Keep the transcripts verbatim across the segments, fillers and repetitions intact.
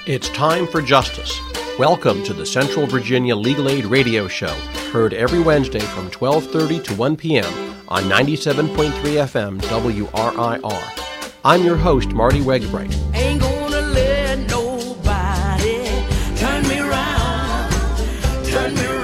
It's time for justice. Welcome to the Central Virginia Legal Aid Radio Show, heard every Wednesday from twelve thirty to one p.m. on ninety-seven point three F M W R I R. I'm your host, Marty Wegbright. Ain't gonna let nobody turn me around, turn me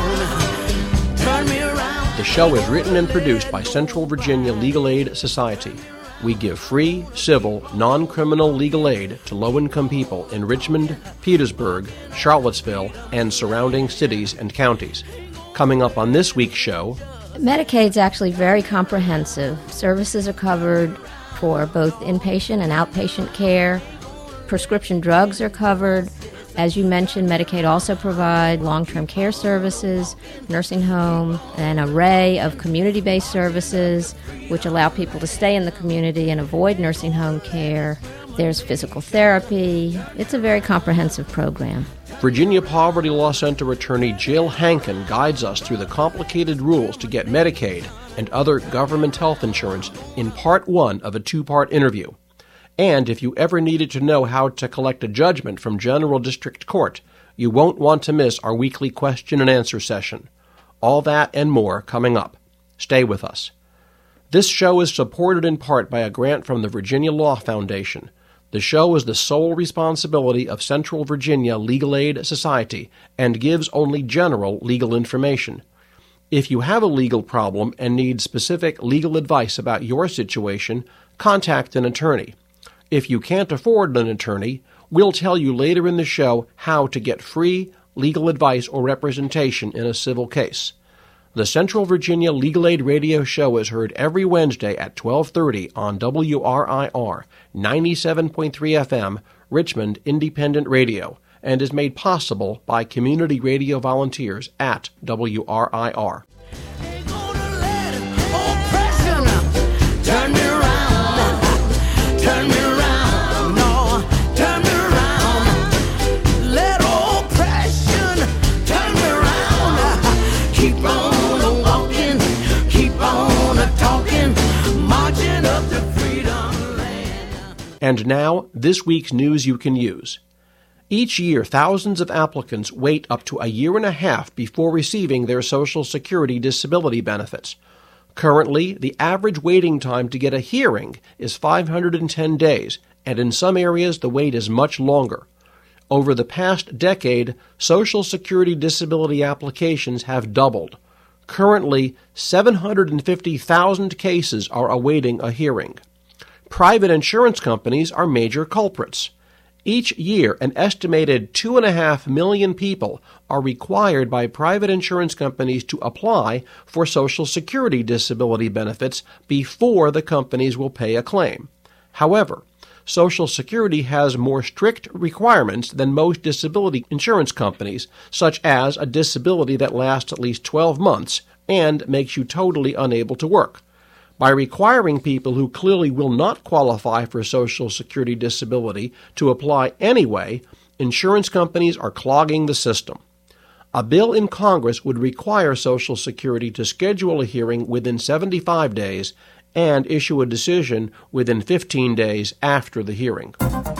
around, turn me around. The show is written and produced by Central Virginia Legal Aid Society. We give free, civil, non-criminal legal aid to low-income people in Richmond, Petersburg, Charlottesville, and surrounding cities and counties. Coming up on this week's show, Medicaid's actually very comprehensive. Services are covered for both inpatient and outpatient care. Prescription drugs are covered. As you mentioned, Medicaid also provides long-term care services, nursing home, an array of community-based services which allow people to stay in the community and avoid nursing home care. There's physical therapy. It's a very comprehensive program. Virginia Poverty Law Center attorney Jill Hankin guides us through the complicated rules to get Medicaid and other government health insurance in part one of a two-part interview. And if you ever needed to know how to collect a judgment from General District Court, you won't want to miss our weekly question and answer session. All that and more coming up. Stay with us. This show is supported in part by a grant from the Virginia Law Foundation. The show is the sole responsibility of Central Virginia Legal Aid Society and gives only general legal information. If you have a legal problem and need specific legal advice about your situation, contact an attorney. If you can't afford an attorney, we'll tell you later in the show how to get free legal advice or representation in a civil case. The Central Virginia Legal Aid Radio Show is heard every Wednesday at twelve thirty on W R I R, ninety-seven point three F M, Richmond Independent Radio, and is made possible by community radio volunteers at W R I R. Ain't gonna let oppression turn me around, turn me around, no, turn me around. Let oppression turn me around. Keep on walking, keep on talking, marching up to freedom land. And now, this week's news you can use. Each year, thousands of applicants wait up to a year and a half before receiving their Social Security disability benefits. Currently, the average waiting time to get a hearing is five hundred ten days, and in some areas the wait is much longer. Over the past decade, Social Security disability applications have doubled. Currently, seven hundred fifty thousand cases are awaiting a hearing. Private insurance companies are major culprits. Each year, an estimated two and a half million people are required by private insurance companies to apply for Social Security disability benefits before the companies will pay a claim. However, Social Security has more strict requirements than most disability insurance companies, such as a disability that lasts at least twelve months and makes you totally unable to work. By requiring people who clearly will not qualify for Social Security disability to apply anyway, insurance companies are clogging the system. A bill in Congress would require Social Security to schedule a hearing within seventy-five days and issue a decision within fifteen days after the hearing.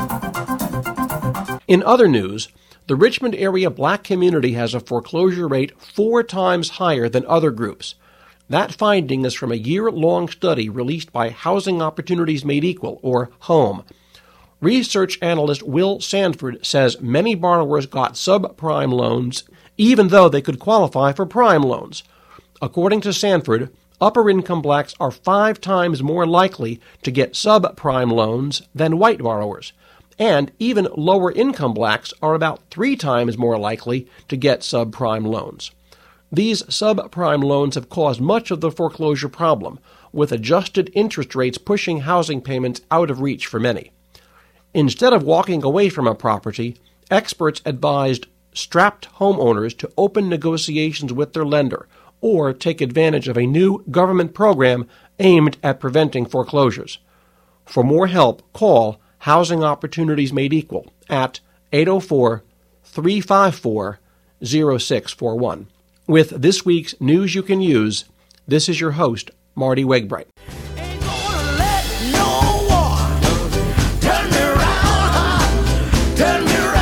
In other news, the Richmond area black community has a foreclosure rate four times higher than other groups. That finding is from a year-long study released by Housing Opportunities Made Equal, or HOME. Research analyst Will Sanford says many borrowers got subprime loans even though they could qualify for prime loans. According to Sanford, upper-income blacks are five times more likely to get subprime loans than white borrowers, and even lower-income blacks are about three times more likely to get subprime loans. These subprime loans have caused much of the foreclosure problem, with adjusted interest rates pushing housing payments out of reach for many. Instead of walking away from a property, experts advised strapped homeowners to open negotiations with their lender or take advantage of a new government program aimed at preventing foreclosures. For more help, call Housing Opportunities Made Equal at eight oh four, three five four, oh six four one. With this week's News You Can Use, this is your host, Marty Wegbright. Ain't gonna let no war turn me around, turn me around.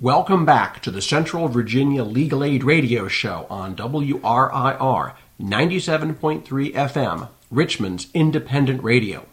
Welcome back to the Central Virginia Legal Aid Radio Show on W R I R ninety-seven point three F M, Richmond's independent radio.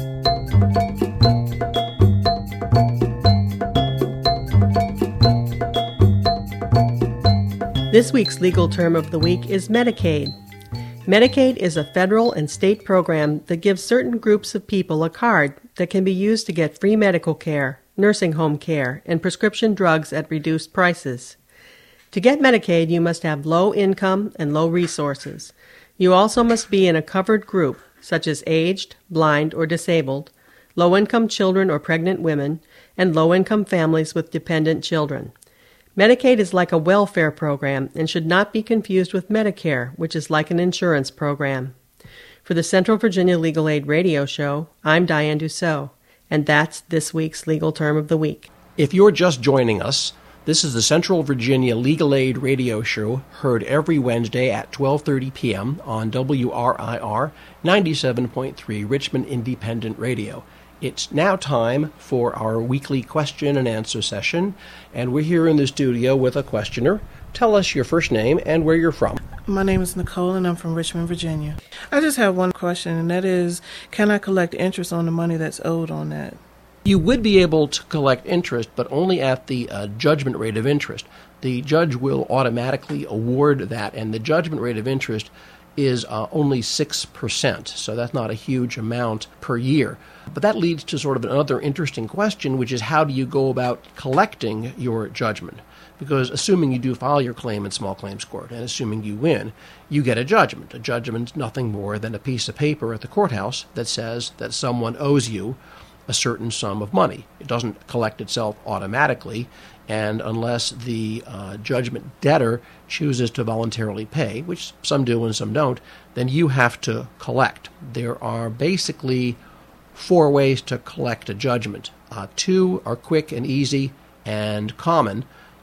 This week's legal term of the week is Medicaid. Medicaid is a federal and state program that gives certain groups of people a card that can be used to get free medical care, nursing home care, and prescription drugs at reduced prices. To get Medicaid, you must have low income and low resources. You also must be in a covered group, such as aged, blind, or disabled, low-income children or pregnant women, and low-income families with dependent children. Medicaid is like a welfare program and should not be confused with Medicare, which is like an insurance program. For the Central Virginia Legal Aid Radio Show, I'm Diane Dussault, and that's this week's legal term of the week. If you're just joining us, this is the Central Virginia Legal Aid Radio Show, heard every Wednesday at twelve thirty p.m. on W R I R ninety-seven point three Richmond Independent Radio. It's now time for our weekly question and answer session, and we're here in the studio with a questioner. Tell us your first name and where you're from. My name is Nicole, and I'm from Richmond, Virginia. I just have one question, and that is, can I collect interest on the money that's owed on that? You would be able to collect interest, but only at the uh, judgment rate of interest. The judge will automatically award that, and the judgment rate of interest is uh, only six percent, so that's not a huge amount per year. But that leads to sort of another interesting question, which is how do you go about collecting your judgment? Because assuming you do file your claim in small claims court, and assuming you win, you get a judgment. A judgment's nothing more than a piece of paper at the courthouse that says that someone owes you a certain sum of money. It doesn't collect itself automatically, and unless the uh, judgment debtor chooses to voluntarily pay, which some do and some don't, then you have to collect. There are basically four ways to collect a judgment. Uh, two are quick and easy and common.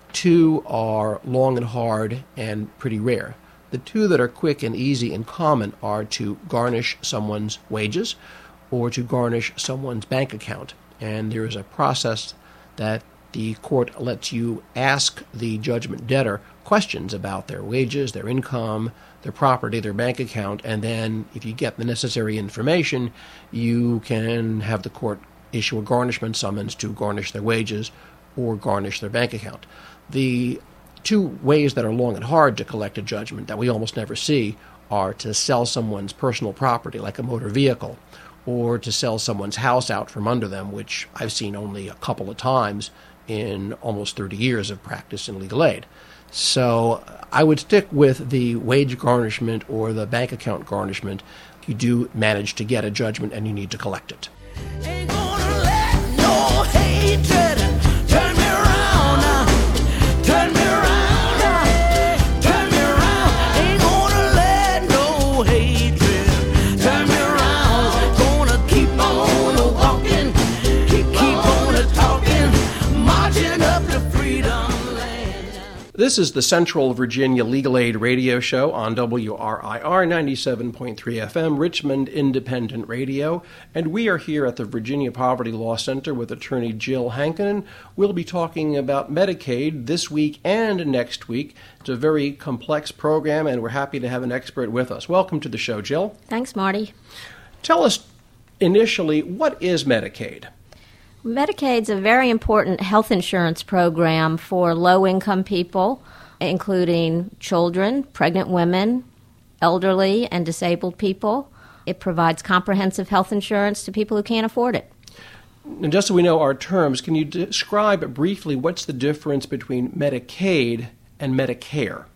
Two are long and hard and pretty rare. The two that are quick and easy and common are to garnish someone's wages or to garnish someone's bank account. And there is a process that the court lets you ask the judgment debtor questions about their wages, their income, their property, their bank account, and then if you get the necessary information, you can have the court issue a garnishment summons to garnish their wages or garnish their bank account. The two ways that are long and hard to collect a judgment that we almost never see are to sell someone's personal property, like a motor vehicle, or to sell someone's house out from under them, which I've seen only a couple of times in almost thirty years of practice in legal aid. So I would stick with the wage garnishment or the bank account garnishment. You do manage to get a judgment and you need to collect it. Ain't gonna let no hatred turn me around, turn me around, turn me around. Ain't gonna let no hatred turn me around. Gonna keep on walking, keep, keep on talking, marching up to freedom. This is the Central Virginia Legal Aid Radio Show on W R I R ninety-seven point three F M, Richmond Independent Radio, and we are here at the Virginia Poverty Law Center with attorney Jill Hankinen. We'll be talking about Medicaid this week and next week. It's a very complex program, and we're happy to have an expert with us. Welcome to the show, Jill. Thanks, Marty. Tell us initially, what is Medicaid? Medicaid's a very important health insurance program for low-income people, including children, pregnant women, elderly, and disabled people. It provides comprehensive health insurance to people who can't afford it. And just so we know our terms, can you describe briefly what's the difference between Medicaid and Medicare?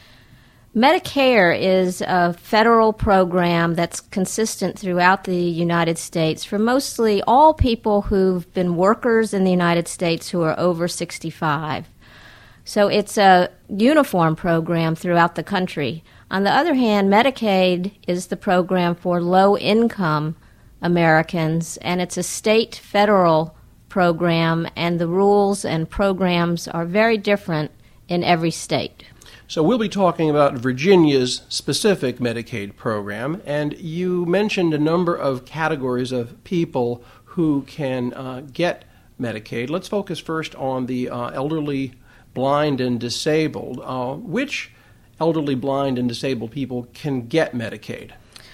Medicare is a federal program that's consistent throughout the United States for mostly all people who've been workers in the United States who are over sixty-five. So it's a uniform program throughout the country. On the other hand, Medicaid is the program for low-income Americans, and it's a state-federal program, and the rules and programs are very different in every state. So we'll be talking about Virginia's specific Medicaid program, and you mentioned a number of categories of people who can uh, get Medicaid. Let's focus first on the uh, elderly, blind, and disabled. Uh, which elderly, blind, and disabled people can get Medicaid?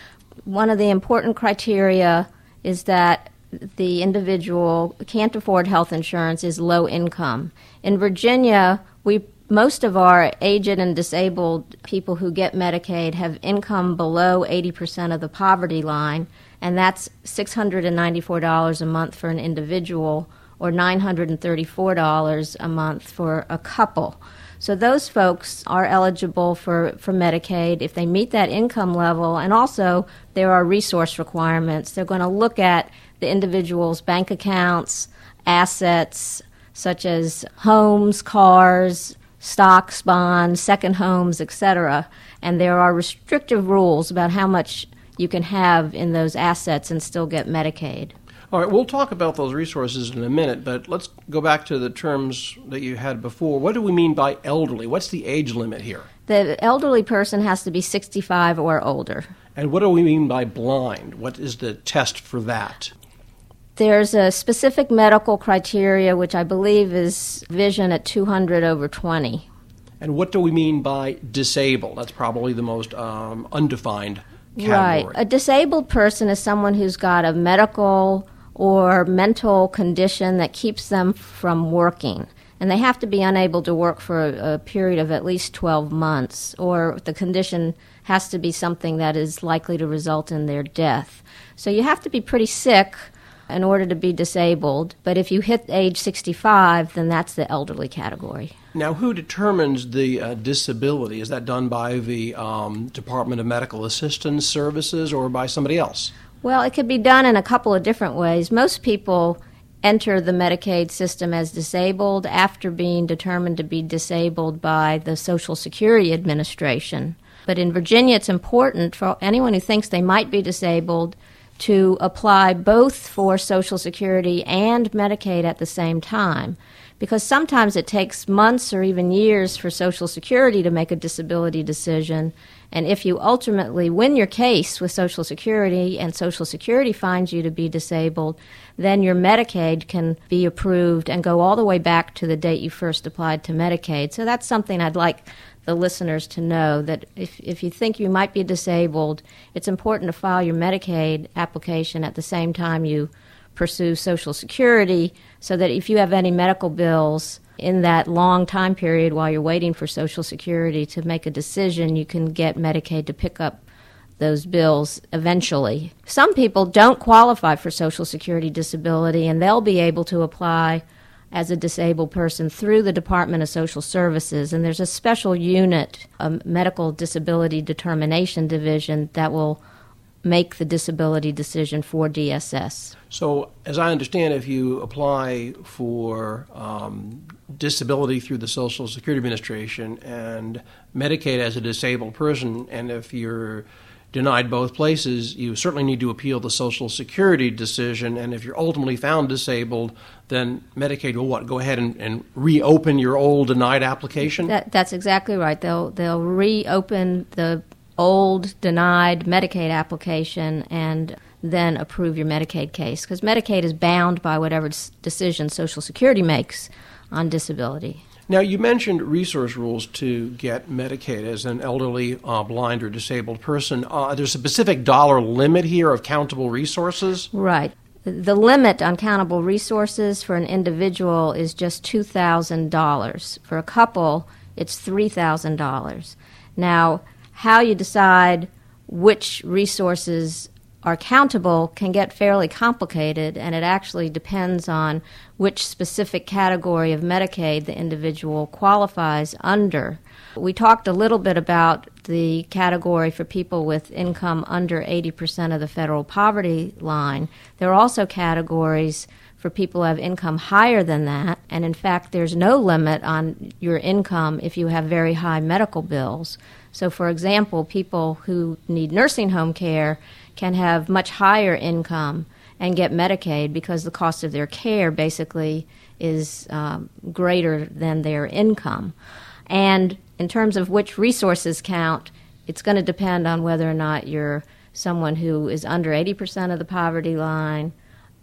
One of the important criteria is that the individual can't afford health insurance, is low income. In Virginia, we most of our aged and disabled people who get Medicaid have income below eighty percent of the poverty line, and that's six hundred ninety-four dollars a month for an individual or nine hundred thirty-four dollars a month for a couple. So those folks are eligible for, for Medicaid if they meet that income level, and also there are resource requirements. They're going to look at the individual's bank accounts, assets, such as homes, cars, stocks, bonds, second homes, et cetera. And there are restrictive rules about how much you can have in those assets and still get Medicaid. All right, we'll talk about those resources in a minute, but let's go back to the terms that you had before. What do we mean by elderly? What's the age limit here? The elderly person has to be sixty-five or older. And what do we mean by blind? What is the test for that? There's a specific medical criteria, which I believe is vision at two hundred over twenty. And what do we mean by disabled? That's probably the most um, undefined category. Right. A disabled person is someone who's got a medical or mental condition that keeps them from working. And they have to be unable to work for a, a period of at least twelve months, or the condition has to be something that is likely to result in their death. So you have to be pretty sick in order to be disabled, but if you hit age sixty-five, then that's the elderly category. Now, who determines the uh, disability? Is that done by the um, Department of Medical Assistance Services or by somebody else? Well, it could be done in a couple of different ways. Most people enter the Medicaid system as disabled after being determined to be disabled by the Social Security Administration. But in Virginia, it's important for anyone who thinks they might be disabled to apply both for Social Security and Medicaid at the same time, because sometimes it takes months or even years for Social Security to make a disability decision, and if you ultimately win your case with Social Security and Social Security finds you to be disabled, then your Medicaid can be approved and go all the way back to the date you first applied to Medicaid. So that's something I'd like the listeners to know, that if, if you think you might be disabled, it's important to file your Medicaid application at the same time you pursue Social Security, so that if you have any medical bills in that long time period while you're waiting for Social Security to make a decision, you can get Medicaid to pick up those bills eventually. Some people don't qualify for Social Security disability, and they'll be able to apply as a disabled person through the Department of Social Services, and there's a special unit, a medical disability determination division, that will make the disability decision for D S S. So, as I understand, if you apply for um, disability through the Social Security Administration and Medicaid as a disabled person, and if you're denied both places, you certainly need to appeal the Social Security decision, and if you're ultimately found disabled, then Medicaid will what? Go ahead and, and reopen your old denied application? That, that's exactly right. They'll they'll reopen the old denied Medicaid application and then approve your Medicaid case, because Medicaid is bound by whatever decision Social Security makes on disability. Now, you mentioned resource rules to get Medicaid as an elderly, uh, blind, or disabled person. Uh, there's a specific dollar limit here of countable resources? Right. The limit on countable resources for an individual is just two thousand dollars. For a couple, it's three thousand dollars. Now, how you decide which resources are countable can get fairly complicated, and it actually depends on which specific category of Medicaid the individual qualifies under. We talked a little bit about the category for people with income under eighty percent of the federal poverty line. There are also categories for people who have income higher than that, and in fact there's no limit on your income if you have very high medical bills. So, for example, people who need nursing home care can have much higher income and get Medicaid because the cost of their care basically is um, greater than their income. And in terms of which resources count, it's going to depend on whether or not you're someone who is under eighty percent of the poverty line,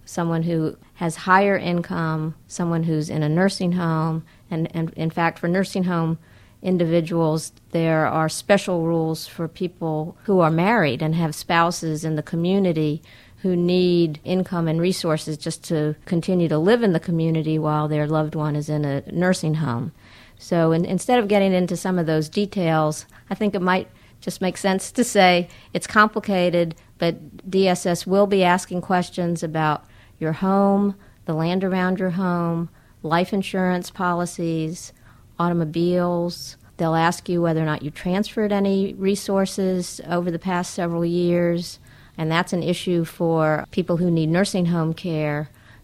someone who has higher income, someone who's in a nursing home, and, and in fact, for nursing home individuals, there are special rules for people who are married and have spouses in the community who need income and resources just to continue to live in the community while their loved one is in a nursing home. So in, instead of getting into some of those details, I think it might just make sense to say it's complicated, but D S S will be asking questions about your home, the land around your home, life insurance policies, automobiles. They'll ask you whether or not you transferred any resources over the past several years, and that's an issue for people who need nursing home care.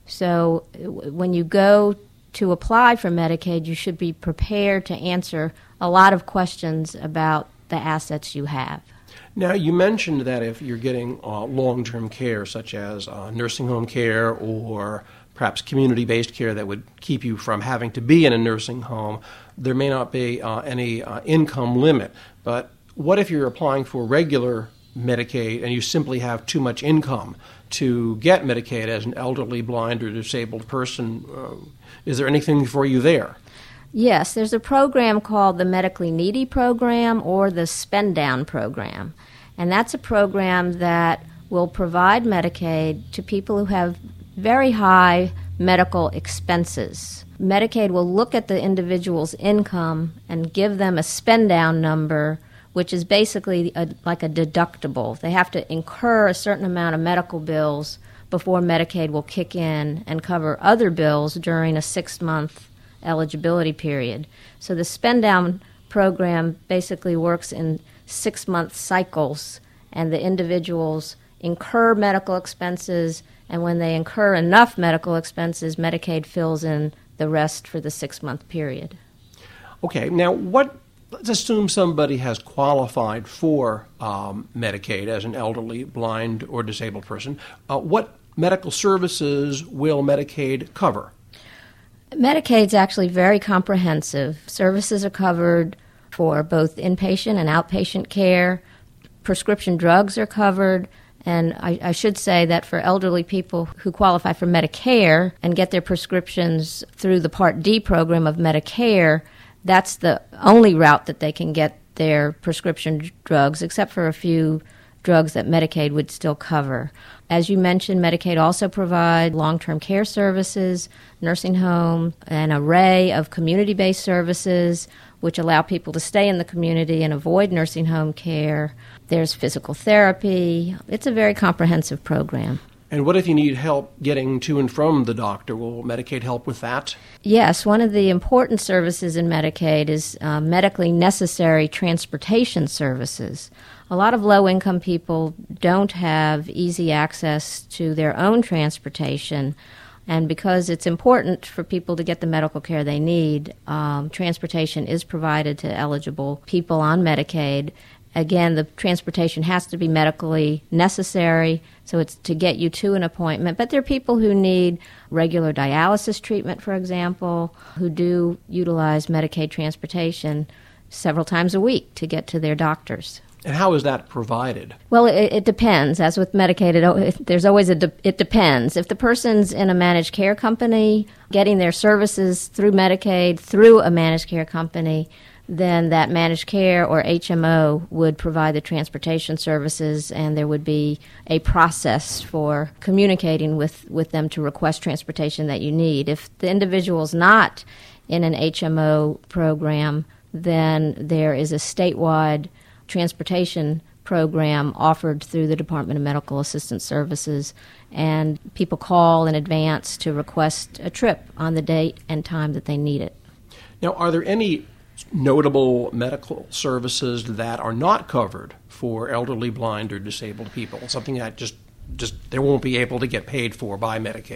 So when you go to apply for Medicaid, you should be prepared to answer a lot of questions about the assets you have. Now, you mentioned that if you're getting uh, long-term care, such as uh, nursing home care or perhaps community-based care that would keep you from having to be in a nursing home, there may not be uh, any uh, income limit. But what if you're applying for regular Medicaid and you simply have too much income to get Medicaid as an elderly, blind, or disabled person? Uh, is there anything for you there? Yes, there's a program called the Medically Needy Program or the Spend Down Program. And that's a program that will provide Medicaid to people who have very high medical expenses. Medicaid will look at the individual's income and give them a spend down number, which is basically a, like a deductible. They have to incur a certain amount of medical bills before Medicaid will kick in and cover other bills during a six-month eligibility period. So the spend down program basically works in six-month cycles, and the individuals incur medical expenses, and when they incur enough medical expenses, Medicaid fills in the rest for the six-month period. Okay, now what, let's assume somebody has qualified for um, Medicaid as an elderly, blind, or disabled person. Uh, what medical services will Medicaid cover? Medicaid's actually very comprehensive. Services are covered for both inpatient and outpatient care. Prescription drugs are covered. And I, I should say that for elderly people who qualify for Medicare and get their prescriptions through the Part D program of Medicare, that's the only route that they can get their prescription drugs, except for a few drugs that Medicaid would still cover. As you mentioned, Medicaid also provides long-term care services, nursing home, an array of community-based services which allow people to stay in the community and avoid nursing home care. There's physical therapy. It's a very comprehensive program. And what if you need help getting to and from the doctor? Will Medicaid help with that? Yes, one of the important services in Medicaid is uh, medically necessary transportation services. A lot of low-income people don't have easy access to their own transportation, and because it's important for people to get the medical care they need, um, transportation is provided to eligible people on Medicaid. Again, the transportation has to be medically necessary, so it's to get you to an appointment. But there are people who need regular dialysis treatment, for example, who do utilize Medicaid transportation several times a week to get to their doctors. And how is that provided? Well, it, it depends. As with Medicaid, it, it, there's always a de- it depends. If the person's in a managed care company, getting their services through Medicaid through a managed care company, then that managed care or H M O would provide the transportation services, and there would be a process for communicating with, with them to request transportation that you need. If the individual's not in an H M O program, then there is a statewide transportation program offered through the Department of Medical Assistance Services, and people call in advance to request a trip on the date and time that they need it. Now, are there any notable medical services that are not covered for elderly, blind, or disabled people? Something that just just they won't be able to get paid for by Medicaid?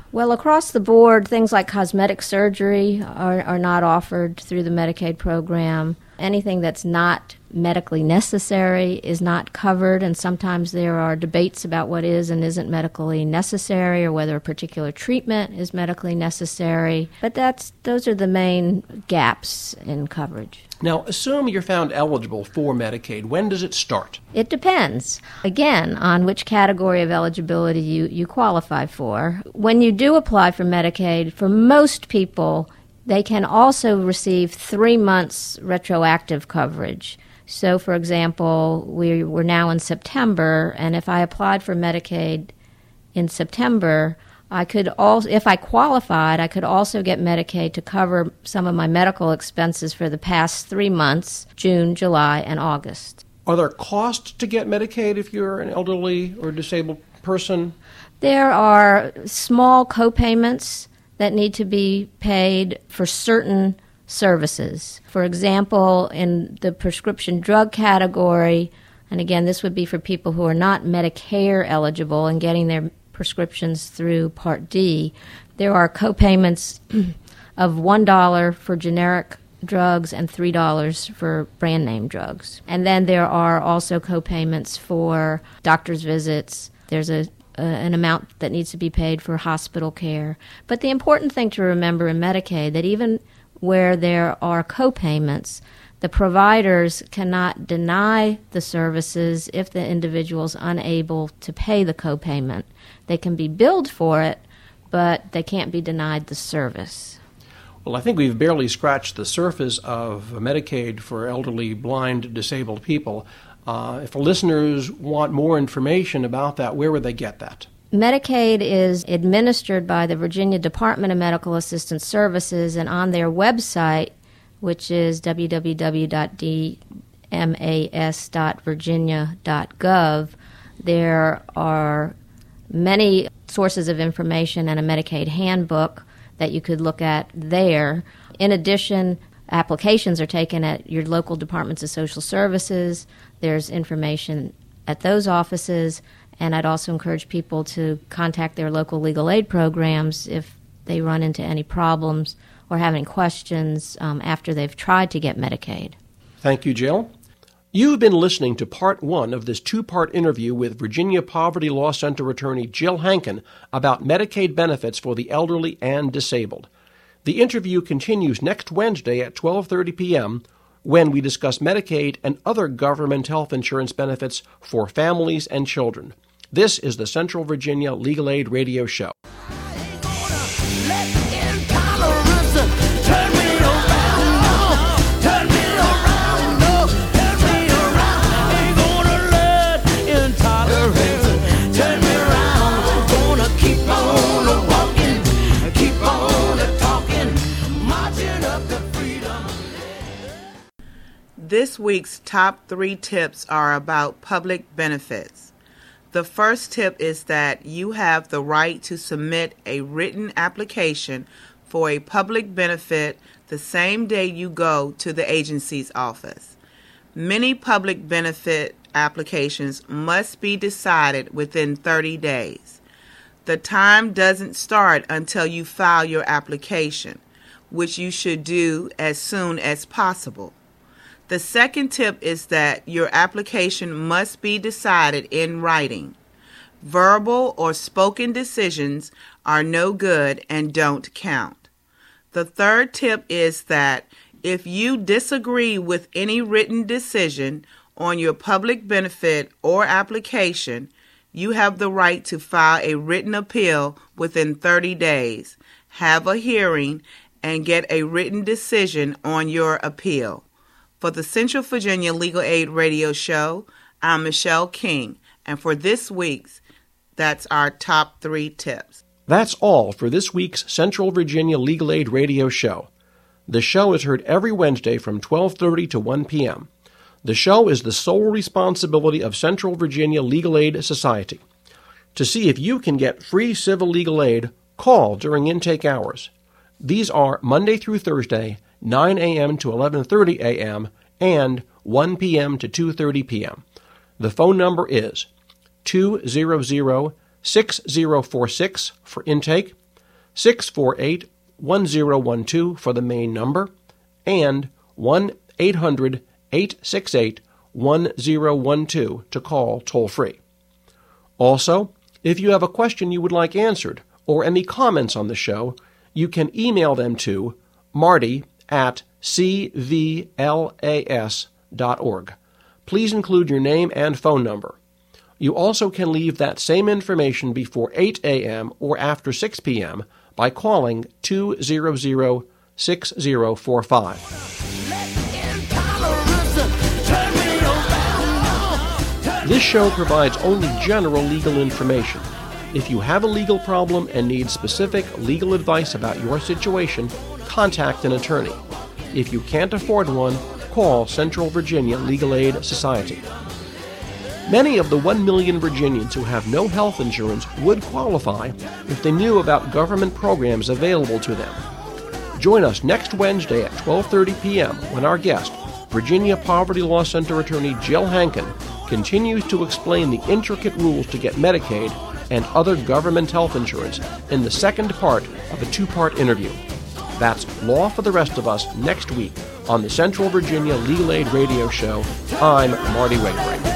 Well, across the board, things like cosmetic surgery are, are not offered through the Medicaid program. Anything that's not medically necessary is not covered, and sometimes there are debates about what is and isn't medically necessary or whether a particular treatment is medically necessary. But that's those are the main gaps in coverage. Now, assume you're found eligible for Medicaid. When does it start? It depends, again, on which category of eligibility you, you qualify for. When you do apply for Medicaid, for most people, they can also receive three months retroactive coverage. So, for example, we, we're now in September, and if I applied for Medicaid in September, I could also, if I qualified, I could also get Medicaid to cover some of my medical expenses for the past three months, June, July, and August. Are there costs to get Medicaid if you're an elderly or disabled person? There are small co-payments that need to be paid for certain services. For example, in the prescription drug category, and again, this would be for people who are not Medicare eligible and getting their prescriptions through Part D, there are co-payments of one dollar for generic drugs and three dollars for brand name drugs. And then there are also co-payments for doctor's visits. There's a Uh, an amount that needs to be paid for hospital care. But the important thing to remember in Medicaid, that even where there are co-payments, the providers cannot deny the services if the individual is unable to pay the co-payment. They can be billed for it, but they can't be denied the service. Well, I think we've barely scratched the surface of Medicaid for elderly, blind, disabled people. Uh, if listeners want more information about that, where would they get that? Medicaid is administered by the Virginia Department of Medical Assistance Services, and on their website, which is w w w dot d m a s dot virginia dot gov, there are many sources of information and a Medicaid handbook that you could look at there. In addition, applications are taken at your local departments of social services. There's information at those offices, and I'd also encourage people to contact their local legal aid programs if they run into any problems or have any questions um, after they've tried to get Medicaid. Thank you, Jill. You've been listening to part one of this two-part interview with Virginia Poverty Law Center attorney Jill Hankin about Medicaid benefits for the elderly and disabled. The interview continues next Wednesday at twelve thirty p.m. when we discuss Medicaid and other government health insurance benefits for families and children. This is the Central Virginia Legal Aid Radio Show. This week's top three tips are about public benefits. The first tip is that you have the right to submit a written application for a public benefit the same day you go to the agency's office. Many public benefit applications must be decided within thirty days. The time doesn't start until you file your application, which you should do as soon as possible. The second tip is that your application must be decided in writing. Verbal or spoken decisions are no good and don't count. The third tip is that if you disagree with any written decision on your public benefit or application, you have the right to file a written appeal within thirty days, have a hearing, and get a written decision on your appeal. For the Central Virginia Legal Aid Radio Show, I'm Michelle King, and for this week's, that's our top three tips. That's all for this week's Central Virginia Legal Aid Radio Show. The show is heard every Wednesday from twelve thirty to one p.m. The show is the sole responsibility of Central Virginia Legal Aid Society. To see if you can get free civil legal aid, call during intake hours. These are Monday through Thursday, nine a.m. to eleven thirty a.m. and one p.m. to two thirty p.m. The phone number is two hundred, six zero four six for intake, six four eight, one zero one two for the main number and one eight hundred, eight six eight, one zero one two to call toll-free. Also, if you have a question you would like answered or any comments on the show, you can email them to marty at c v l a s dot org. Please include your name and phone number. You also can leave that same information before eight a.m. or after six p.m. by calling two hundred, six zero four five. This show provides only general legal information. If you have a legal problem and need specific legal advice about your situation, contact an attorney. If you can't afford one, call Central Virginia Legal Aid Society. Many of the one million Virginians who have no health insurance would qualify if they knew about government programs available to them. Join us next Wednesday at twelve thirty p.m. when our guest, Virginia Poverty Law Center attorney Jill Hankin, continues to explain the intricate rules to get Medicaid and other government health insurance in the second part of a two-part interview. That's Law for the Rest of Us next week on the Central Virginia Legal Aid Radio Show. I'm Marty Wainwright.